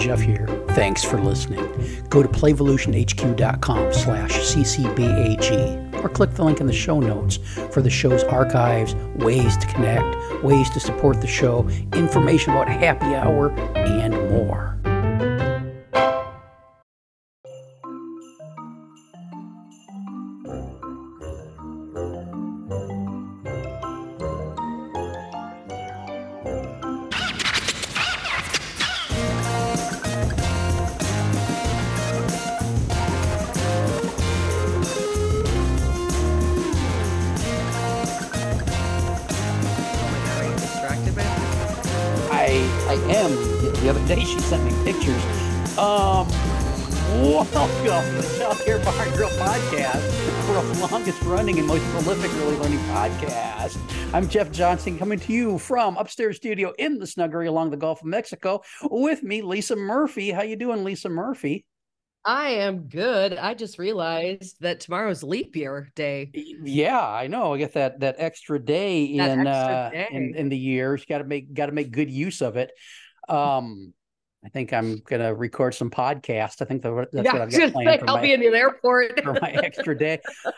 Jeff here. Thanks for listening. Go to playvolution.hq.com/ccbag or click the link in the show notes for the show's archives, ways to connect, ways to support the show, information about happy hour, and more. I am. The other day she sent me pictures. Welcome to the South Air Bar and Grill podcast, the world's longest running and most prolific early learning podcast. I'm Jeff Johnson, coming to you from upstairs studio in the Snuggery along the Gulf of Mexico. With me, Lisa Murphy. How you doing, Lisa Murphy? I am good. I just realized that tomorrow's leap year day. Yeah, I know. I get that extra day in the year. Got to make good use of it. I think I'm gonna record some podcasts. I think that's what I've got planned for I'll be in the airport for my extra day.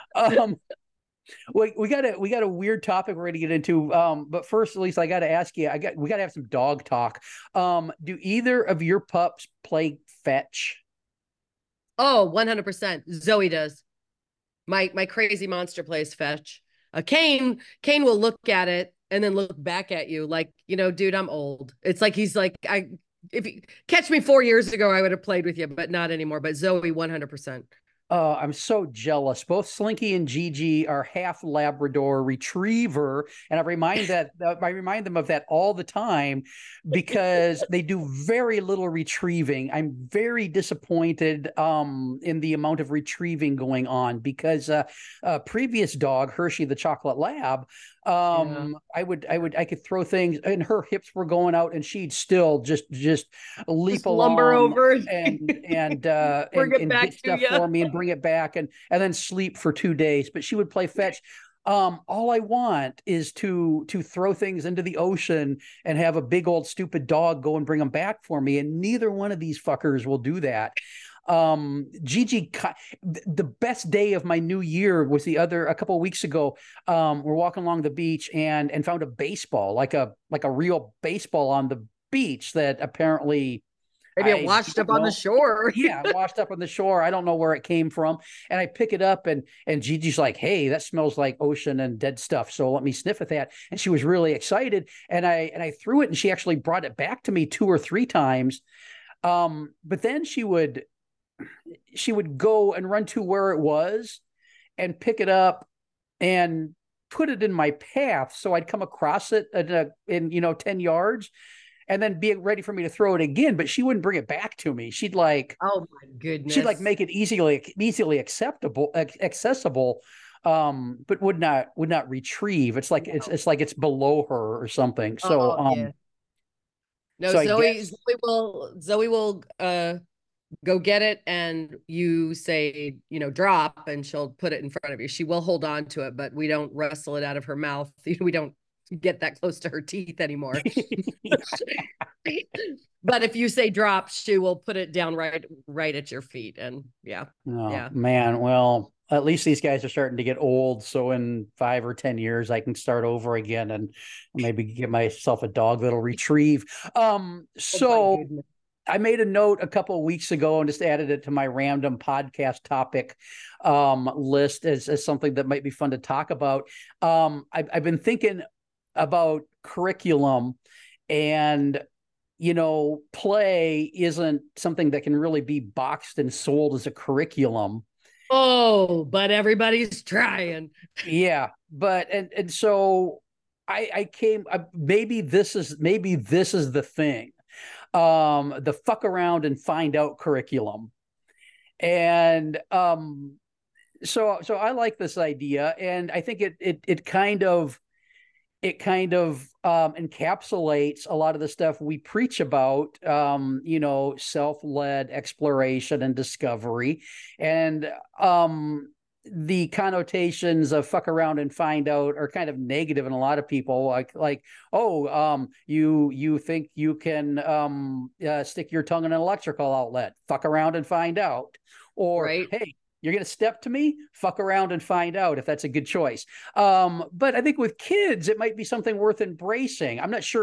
We got a weird topic we're gonna get into. But first, at least I got to ask you. We got to have some dog talk. Do either of your pups play fetch? Oh, 100%. Zoe does. My crazy monster plays fetch. Kane will look at it and then look back at you like, dude, I'm old. It's like he's like, if you catch me 4 years ago, I would have played with you, but not anymore. But Zoe, 100%. I'm so jealous. Both Slinky and Gigi are half Labrador Retriever, and I remind them of that all the time because they do very little retrieving. I'm very disappointed in the amount of retrieving going on because previous dog, Hershey the Chocolate Lab, I could throw things and her hips were going out and she'd still just leap along, lumber over and get stuff for me and bring it back and then sleep for 2 days. But she would play fetch. All I want is to throw things into the ocean and have a big old stupid dog go and bring them back for me. And neither one of these fuckers will do that. Gigi, the best day of my new year was a couple of weeks ago. We're walking along the beach and found a baseball, like a real baseball on the beach that apparently maybe it washed up on the shore. Yeah, washed up on the shore. I don't know where it came from. And I pick it up and Gigi's like, hey, that smells like ocean and dead stuff. So let me sniff at that. And she was really excited. And I threw it and she actually brought it back to me 2 or 3 times. But then she would go and run to where it was and pick it up and put it in my path. So I'd come across it in 10 yards and then be ready for me to throw it again. But she wouldn't bring it back to me. She'd like, oh my goodness. She'd like make it easily accessible, but would not retrieve. It's like, it's like it's below her or something. So, yeah. No, so Zoe will go get it and you say, drop, and she'll put it in front of you. She will hold on to it, but we don't wrestle it out of her mouth. We don't get that close to her teeth anymore. But if you say drop, she will put it down right at your feet. And yeah. Man, well, at least these guys are starting to get old. So in 5 or 10 years, I can start over again and maybe get myself a dog that'll retrieve. So I made a note a couple of weeks ago and just added it to my random podcast topic list as something that might be fun to talk about. I've been thinking about curriculum, and play isn't something that can really be boxed and sold as a curriculum. Oh, but everybody's trying. Yeah, but and so I came. Maybe this is the thing. The fuck around and find out curriculum. And so I like this idea, and I think it kind of encapsulates a lot of the stuff we preach about, self-led exploration and discovery. And the connotations of fuck around and find out are kind of negative in a lot of people, like oh, you think you can stick your tongue in an electrical outlet, fuck around and find out, or Right. hey, you're going to step to me, fuck around and find out if that's a good choice. But I think with kids it might be something worth embracing.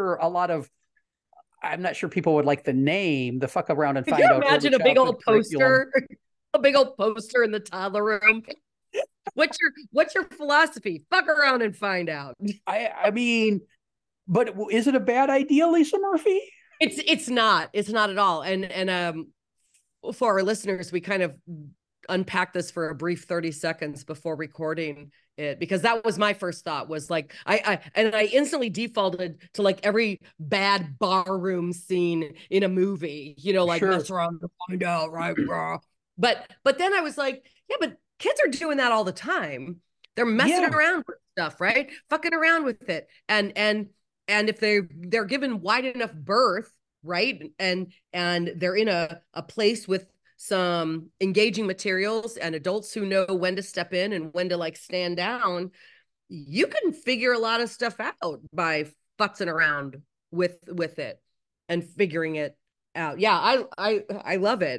I'm not sure people would like the name, the fuck around and Could you find out early imagine a big childhood old curriculum. poster, a big old poster in the toddler room? What's your philosophy? Fuck around and find out. I mean, but is it a bad idea, Lisa Murphy? It's not at all. And for our listeners, we kind of unpack this for a brief 30 seconds before recording it, because that was my first thought, was like I instantly defaulted to like every bad bar room scene in a movie, like Sure. mess around to find out, right? But then I was like, yeah, but kids are doing that all the time. They're messing Yeah. around with stuff, right? Fucking around with it. And if they're given wide enough berth, right? And they're in a place with some engaging materials and adults who know when to step in and when to like stand down, you can figure a lot of stuff out by futzing around with it and figuring it out. Yeah, I love it.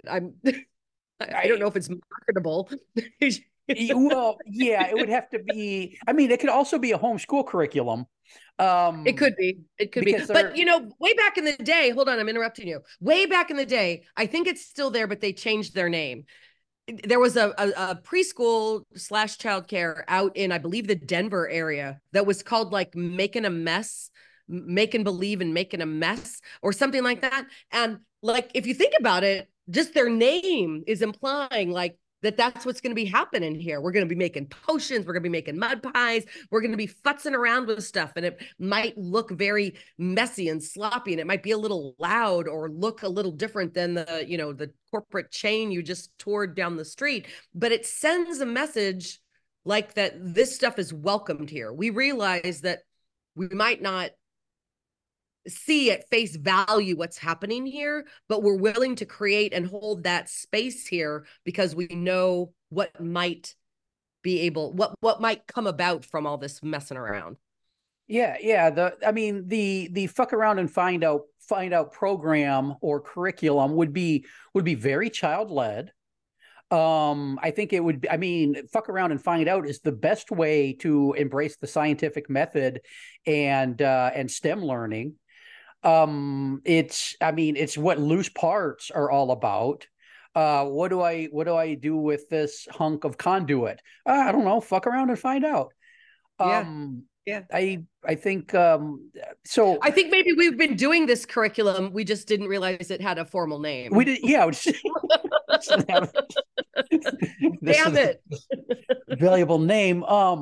I don't I know if it's marketable. well, yeah, it would have to be. I mean, it could also be a homeschool curriculum. It could be. It could be. Because But, they're way back in the day, hold on, I'm interrupting you. Way back in the day, I think it's still there, but they changed their name. There was a preschool slash childcare out in, I believe, the Denver area that was called like Making a Mess, Making Believe and Making a Mess, or something like that. And like, if you think about it, just their name is implying like that's what's going to be happening here. We're going to be making potions. We're going to be making mud pies. We're going to be futzing around with stuff. And it might look very messy and sloppy. And it might be a little loud or look a little different than the corporate chain you just toured down the street. But it sends a message like that this stuff is welcomed here. We realize that we might not see at face value what's happening here, but we're willing to create and hold that space here because we know what might what might come about from all this messing around. yeah. The fuck around and find out program or curriculum would be very child led. I think it would. I mean, fuck around and find out is the best way to embrace the scientific method and STEM learning. It's what loose parts are all about. What do I do with this hunk of conduit? I don't know. Fuck around and find out. Yeah. Um, Yeah. I think so. I think maybe we've been doing this curriculum. We just didn't realize it had a formal We name. did, yeah. This Damn is it. a valuable name.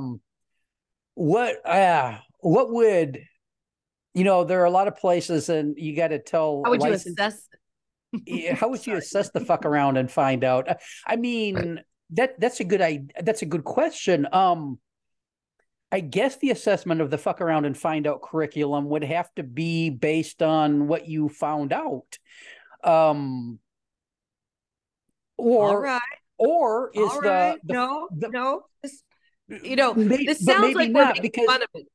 What would there are a lot of places, and you got to tell How would you license. assess? How would you assess the fuck around and find out? I mean, that's a good question. I guess the assessment of the fuck around and find out curriculum would have to be based on what you found out. Um, All or right. All is right. No, the no. This but sounds maybe like we're not, making because fun of it.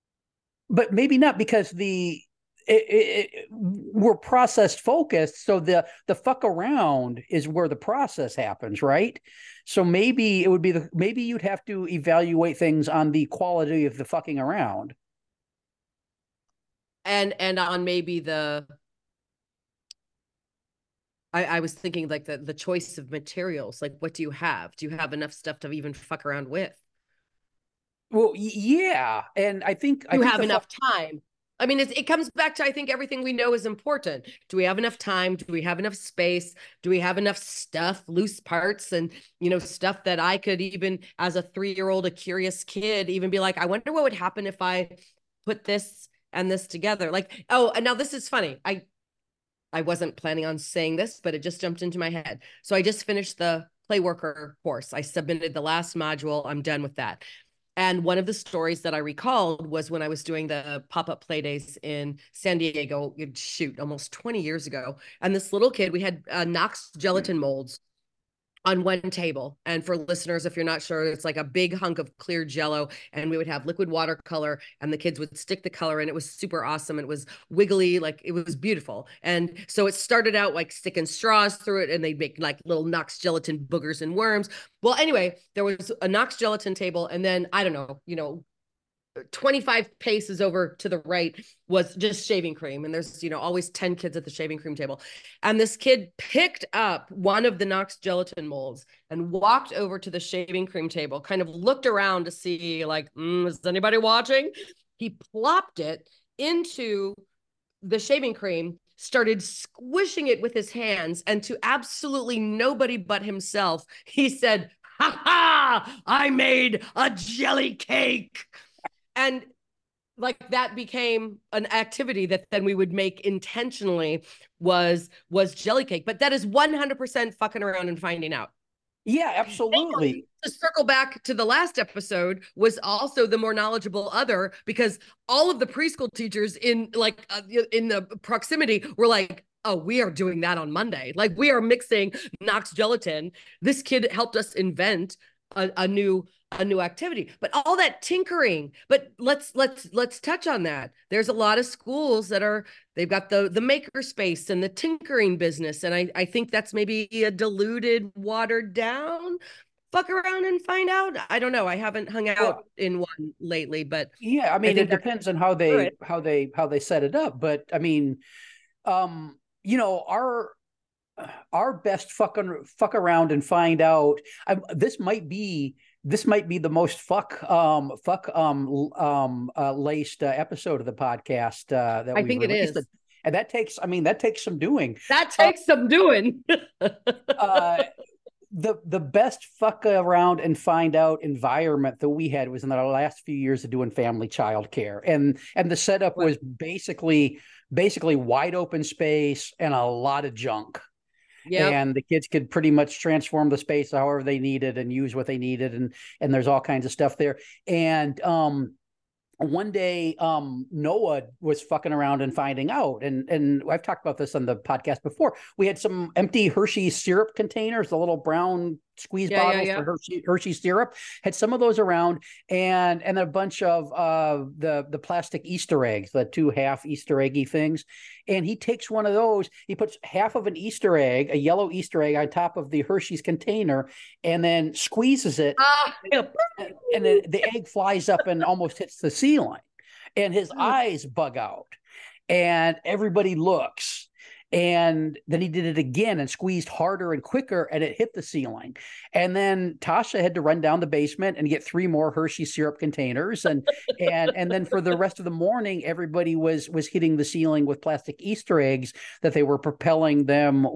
we're process focused. So the fuck around is where the process happens, right? So maybe it would be maybe you'd have to evaluate things on the quality of the fucking around. And on maybe I was thinking like the choice of materials. Like, what do you have? Do you have enough stuff to even fuck around with? Well, yeah, and I Do you think have the fuck. enough time? I mean, it comes back to, I think, everything we know is important. Do we have enough time? Do we have enough space? Do we have enough stuff, loose parts, and stuff that I could, even as a 3-year-old, a curious kid, even be like, I wonder what would happen if I put this and this together. Like, oh, and now this is funny. I wasn't planning on saying this, but it just jumped into my head. So I just finished the play worker course. I submitted the last module. I'm done with that. And one of the stories that I recalled was when I was doing the pop-up play days in San Diego, shoot, almost 20 years ago. And this little kid, we had Knox gelatin molds on one table. And for listeners, if you're not sure, it's like a big hunk of clear jello, and we would have liquid watercolor, and the kids would stick the color in. It was super awesome. It was wiggly, like it was beautiful. And so it started out like sticking straws through it, and they'd make like little Knox gelatin boogers and worms. Well, anyway, there was a Knox gelatin table, and then I don't know, 25 paces over to the right was just shaving cream. And there's, always 10 kids at the shaving cream table. And this kid picked up one of the Knox gelatin molds and walked over to the shaving cream table, kind of looked around to see like, is anybody watching? He plopped it into the shaving cream, started squishing it with his hands. And to absolutely nobody but himself, he said, "Ha ha, I made a jelly cake." And like that became an activity that then we would make intentionally was jelly cake. But that is 100% fucking around and finding out. Yeah, absolutely. And to circle back to the last episode, was also the more knowledgeable other, because all of the preschool teachers in the proximity were like, oh, we are doing that on Monday. Like, we are mixing Knox gelatin. This kid helped us invent a new activity. But all that tinkering, but let's touch on that. There's a lot of schools that they've got the maker space and the tinkering business, and I think that's maybe a diluted, watered down fuck around and find out. I don't know, I haven't hung out in one lately, but yeah, I mean, it depends on how they set it up. But I mean, our best fuck around and find out. This might be the most laced episode of the podcast that I think it is. And that takes some doing. That takes some doing. The best fuck around and find out environment that we had was in our last few years of doing family childcare, and the setup was basically wide open space and a lot of junk. Yep. And the kids could pretty much transform the space however they needed and use what they needed. And there's all kinds of stuff there. And one day Noah was fucking around and finding out, and I've talked about this on the podcast before. We had some empty Hershey syrup containers, the little brown squeeze bottles for Hershey syrup, had some of those around, and a bunch of the plastic Easter eggs, the 2 half Easter eggy things. And he takes one of those, he puts half of an Easter egg, a yellow Easter egg, on top of the Hershey's container, and then squeezes it, and the egg flies up and almost hits the ceiling, and his eyes bug out, and everybody looks. And then he did it again and squeezed harder and quicker, and it hit the ceiling. And then Tasha had to run down the basement and get 3 more Hershey syrup containers. And then for the rest of the morning, everybody was hitting the ceiling with plastic Easter eggs that they were propelling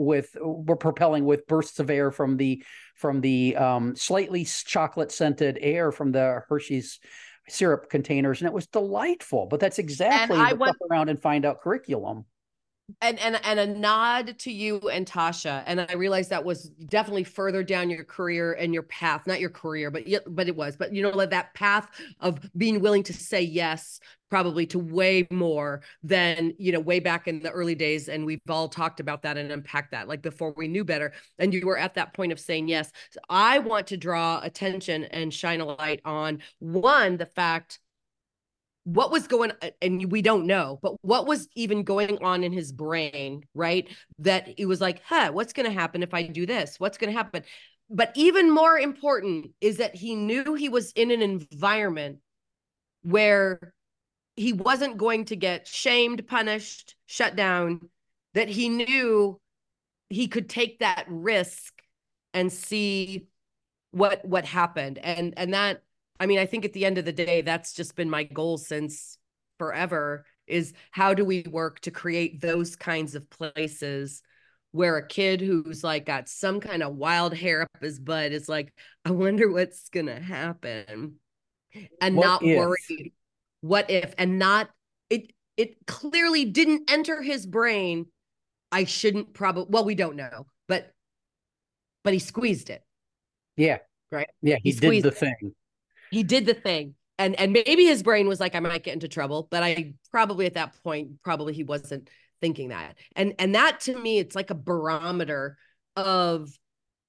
with bursts of air from the slightly chocolate scented air from the Hershey's syrup containers. And it was delightful. But that's exactly the fuck around and find out curriculum. And a nod to you and Tasha. And I realized that was definitely further down your career and your path, not your career, but it was, but like that path of being willing to say yes, probably to way more than, way back in the early days. And we've all talked about that and unpacked that, like before we knew better. And you were at that point of saying yes. So I want to draw attention and shine a light on, one, the fact what was going on, and we don't know, but what was even going on in his brain, right? That it was like, what's going to happen if I do this? What's going to happen? But even more important is that he knew he was in an environment where he wasn't going to get shamed, punished, shut down, that he knew he could take that risk and see what happened. And that, I mean, I think at the end of the day, that's just been my goal since forever, is how do we work to create those kinds of places where a kid who's like got some kind of wild hair up his butt is like, I wonder what's going to happen, and not worried. What if, and not, it clearly didn't enter his brain. I shouldn't probably, well, we don't know, but he squeezed it. Yeah. Right. Yeah. He did the thing. He did the thing. And maybe his brain was like, I might get into trouble, but I probably at that point, he wasn't thinking that. And that to me, it's like a barometer of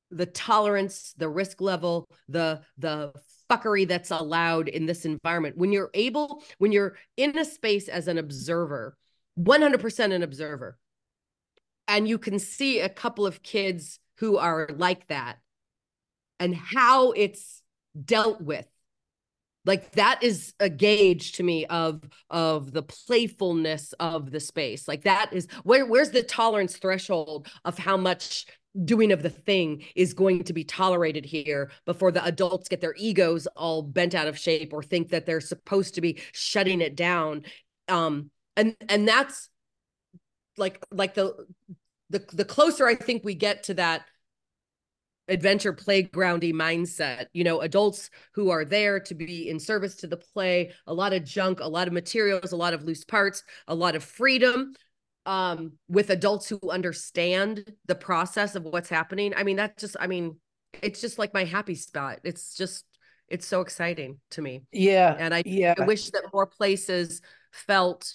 the tolerance, the risk level, the fuckery that's allowed in this environment. When you're in a space as an observer, 100% an observer, and you can see a couple of kids who are like that and how it's dealt with. Like that is a gauge to me of the playfulness of the space. Like that is where's the tolerance threshold of how much doing of the thing is going to be tolerated here before the adults get their egos all bent out of shape or think that they're supposed to be shutting it down. And that's like the closer I think we get to that adventure playgroundy mindset, adults who are there to be in service to the play, a lot of junk, a lot of materials, a lot of loose parts, a lot of freedom, with adults who understand the process of what's happening. It's just like my happy spot. It's so exciting to me. Yeah. And I Yeah. wish that more places felt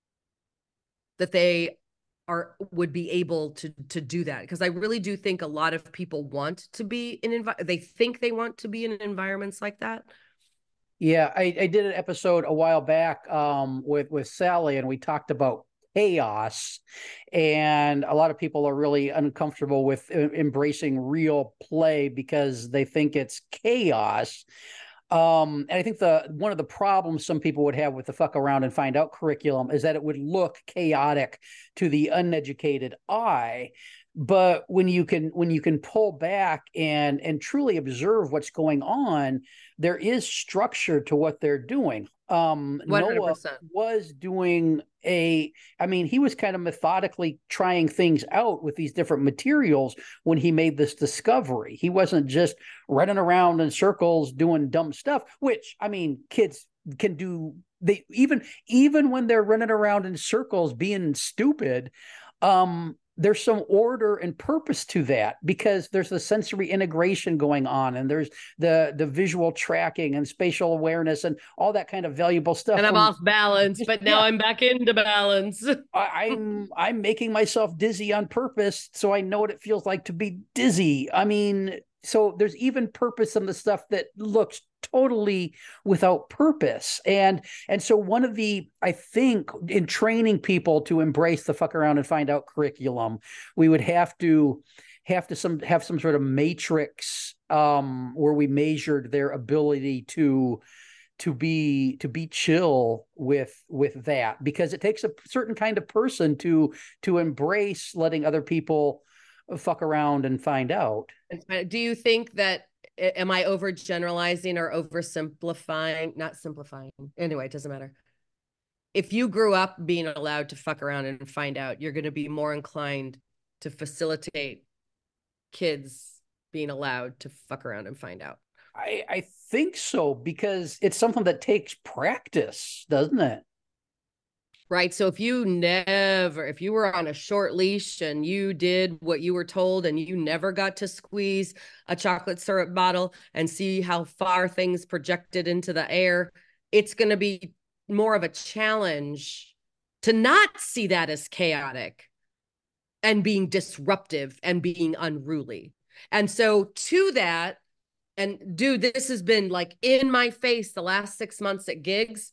that they would be able to do that, because I really do think a lot of people want to be they think they want to be in environments like that. Yeah, I did an episode a while back with Sally, and we talked about chaos, and a lot of people are really uncomfortable with embracing real play because they think it's chaos. And I think one of the problems some people would have with the fuck around and find out curriculum is that it would look chaotic to the uneducated eye. But when you can pull back and truly observe what's going on, there is structure to what they're doing. 100%. Noah was doing he was kind of methodically trying things out with these different materials when he made this discovery. He wasn't just running around in circles doing dumb stuff, which, kids can do. They even when they're running around in circles being stupid, there's some order and purpose to that, because there's the sensory integration going on, and there's the visual tracking and spatial awareness and all that kind of valuable stuff. And I'm off balance, but now I'm back into balance. I'm making myself dizzy on purpose, so I know what it feels like to be dizzy. So there's even purpose in the stuff that looks totally without purpose. And so one of I think in training people to embrace the fuck around and find out curriculum, we would have some sort of matrix where we measured their ability to be chill with that, because it takes a certain kind of person to embrace letting other people fuck around and find out. Do you think that, am I overgeneralizing or oversimplifying? Not simplifying. Anyway, it doesn't matter. If you grew up being allowed to fuck around and find out, you're going to be more inclined to facilitate kids being allowed to fuck around and find out. I think so, because it's something that takes practice, doesn't it? Right. So if you were on a short leash and you did what you were told and you never got to squeeze a chocolate syrup bottle and see how far things projected into the air, it's going to be more of a challenge to not see that as chaotic and being disruptive and being unruly. And so to that, and dude, this has been like in my face the last 6 months at gigs.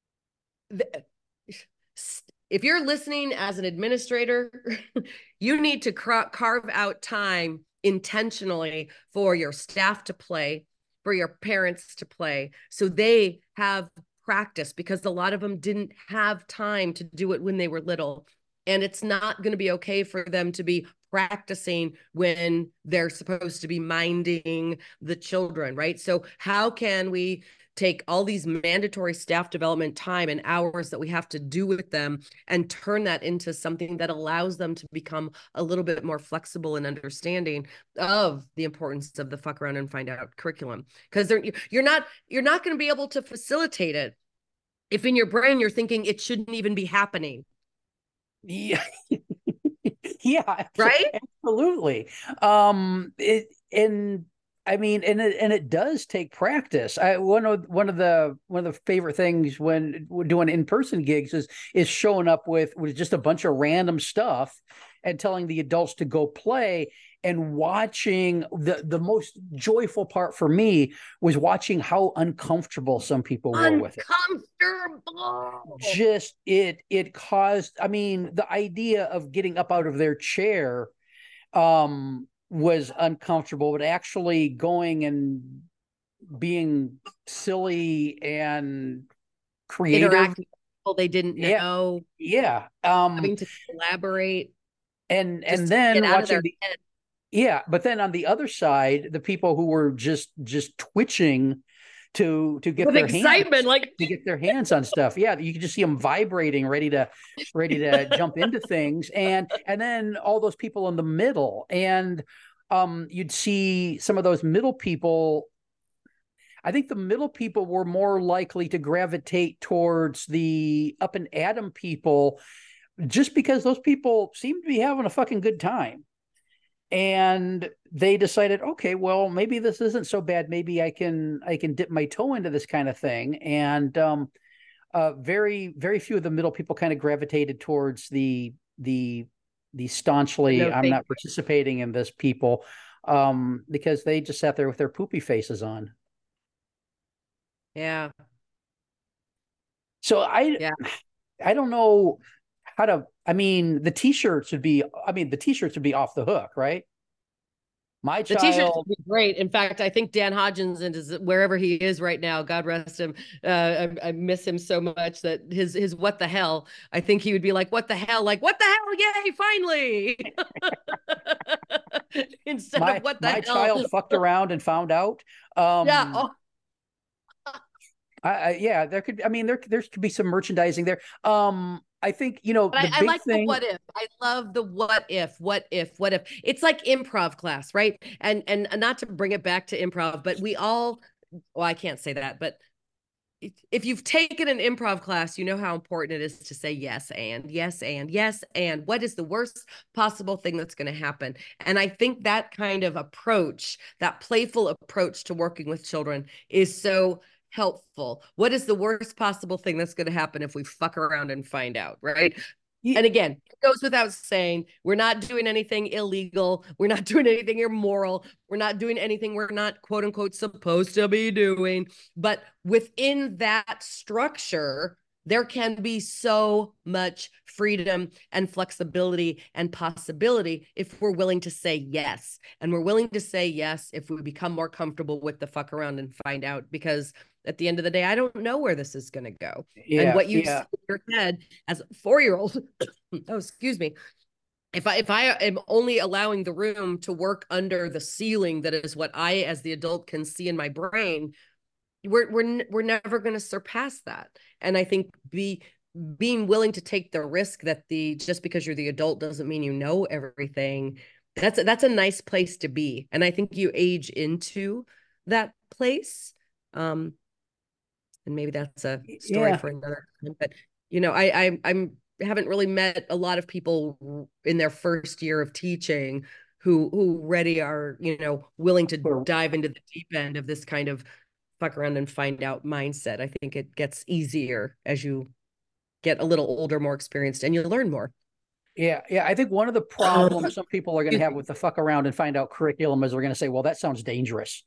If you're listening as an administrator, you need to carve out time intentionally for your staff to play, for your parents to play, so they have practice, because a lot of them didn't have time to do it when they were little. And it's not going to be okay for them to be practicing when they're supposed to be minding the children, right? So how can we take all these mandatory staff development time and hours that we have to do with them and turn that into something that allows them to become a little bit more flexible and understanding of the importance of the fuck around and find out curriculum? Because you're not going to be able to facilitate it if in your brain you're thinking it shouldn't even be happening. Yeah. Yeah, right. Absolutely. It does take practice. One of the favorite things when we're doing in-person gigs is showing up with just a bunch of random stuff and telling the adults to go play, and watching the most joyful part for me was watching how uncomfortable some people were with it. Uncomfortable. Just it caused, I mean, the idea of getting up out of their chair was uncomfortable, but actually going and being silly and creative, interacting with people they didn't know, yeah, having to collaborate, and just then get out of watching their head. yeah, but then on the other side, the people who were just twitching to get With their excitement, hands like to get their hands on stuff. Yeah, you could just see them vibrating, ready to jump into things, and then all those people in the middle, and you'd see some of those middle people. I think the middle people were more likely to gravitate towards the up and atom people, just because those people seem to be having a fucking good time. And they decided, okay, well, maybe this isn't so bad. Maybe I can dip my toe into this kind of thing. And very very few of the middle people kind of gravitated towards the staunchly no, I'm thank not participating in this people, because they just sat there with their poopy faces on. you. Yeah, So yeah. I don't know how to. I mean, the t-shirts would be. I mean, the t-shirts would be off the hook, right? My The t-shirts child. would be great. In fact, I think Dan Hodgins and wherever he is right now, God rest him. I miss him so much that his what the hell. I think he would be like, what the hell, like what the hell, yay, finally, instead of what the My hell. child fucked around and found out. Yeah. Um, Oh, yeah, there could. I mean, there could be some merchandising there. I think but the I big like the thing. what if. I love the what if, what if, what if. It's like improv class, right? And not to bring it back to improv, but we all. Well, I can't say that, but if you've taken an improv class, you know how important it is to say yes and yes and yes and what is the worst possible thing that's going to happen. And I think that kind of approach, that playful approach to working with children is so helpful. What is the worst possible thing that's going to happen if we fuck around and find out, right? Yeah, And again, it goes without saying, we're not doing anything illegal. We're not doing anything immoral. We're not doing anything we're not, quote unquote, supposed to be doing. But within that structure, there can be so much freedom and flexibility and possibility if we're willing to say yes. And we're willing to say yes if we become more comfortable with the fuck around and find out, because at the end of the day, I don't know where this is going to go. And yeah, what you see yeah, in your head as a 4-year-old, oh, excuse me. If I am only allowing the room to work under the ceiling, that is what I, as the adult, can see in my brain, we're never going to surpass that. And I think being willing to take the risk that the just because you're the adult doesn't mean you know everything. That's a nice place to be, and I think you age into that place. And maybe that's a story yeah. for another time. But I'm haven't really met a lot of people in their first year of teaching who ready are, willing to dive into the deep end of this kind of fuck around and find out mindset. I think it gets easier as you get a little older, more experienced, and you learn more. Yeah, yeah. I think one of the problems some people are going to have with the fuck around and find out curriculum is we're going to say, well, that sounds dangerous.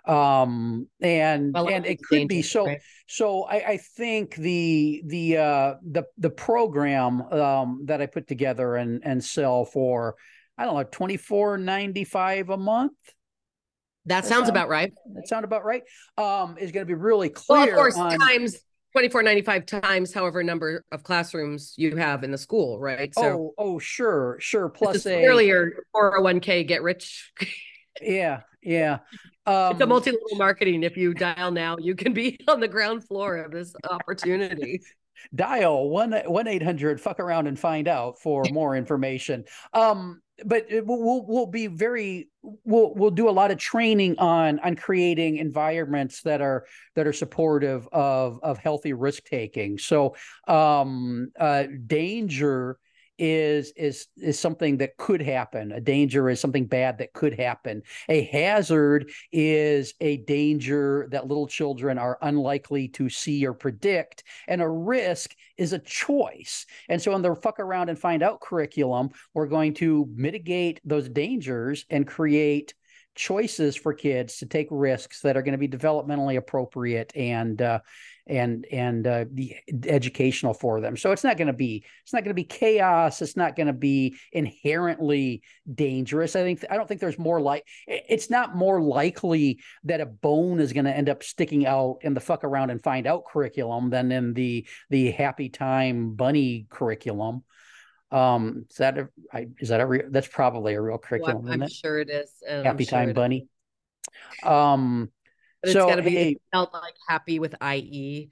And it could be so. Right? So I think the program that I put together and sell for, I don't know, $24.95 a month. That sounds about right. That sound about right. Is going to be really Well, of clear course, on. times $24.95 times however number of classrooms you have in the school, right? So Sure. this Plus is clearly your 401k get rich. yeah. It's a multi-level marketing. If you dial now, you can be on the ground floor of this opportunity. Dial 1-800 fuck around and find out for more information. But we'll be very we'll do a lot of training on creating environments that are supportive of healthy risk taking. So danger is something that could happen. A danger is something bad that could happen. A hazard is a danger that little children are unlikely to see or predict, and a risk is a choice. And so in the fuck around and find out curriculum, we're going to mitigate those dangers and create choices for kids to take risks that are going to be developmentally appropriate and the educational for them. So it's not going to be chaos. It's not going to be inherently dangerous. I don't think there's it's not more likely that a bone is going to end up sticking out in the fuck around and find out curriculum than in the happy time bunny curriculum. That's probably a real curriculum. Well, I'm sure it is. Happy Time Bunny. But it's got to be spelled like happy with IE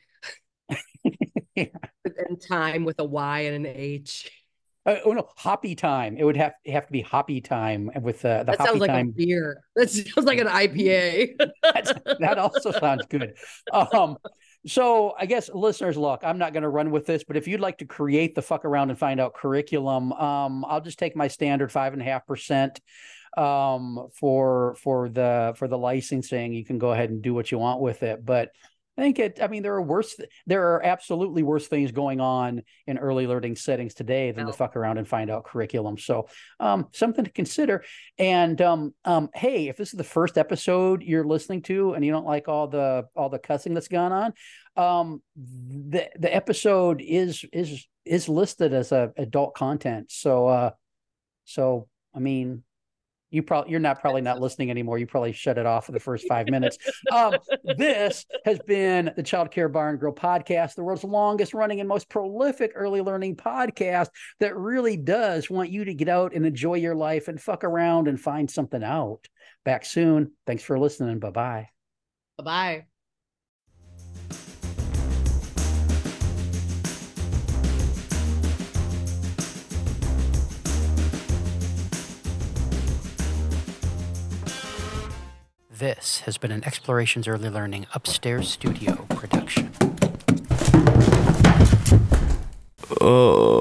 and time with a Y and an H. No, Hoppy Time. It would have to be Hoppy Time with the that Hoppy sounds like Time. A beer. That sounds like an IPA. That also sounds good. So I guess listeners, look, I'm not going to run with this, but if you'd like to create the fuck around and find out curriculum, I'll just take my standard 5.5% for the licensing. You can go ahead and do what you want with it, but I think there are absolutely worse things going on in early learning settings today than the fuck around and find out curriculum. So something to consider. And hey, if this is the first episode you're listening to and you don't like all the cussing that's gone on, the episode is listed as adult content. So I mean, you're probably not listening anymore. You probably shut it off for the first 5 minutes. This has been the Child Care Bar and Grill podcast, the world's longest running and most prolific early learning podcast that really does want you to get out and enjoy your life and fuck around and find something out. Back soon. Thanks for listening. Bye-bye. Bye-bye. This has been an Explorations Early Learning Upstairs Studio production. Oh.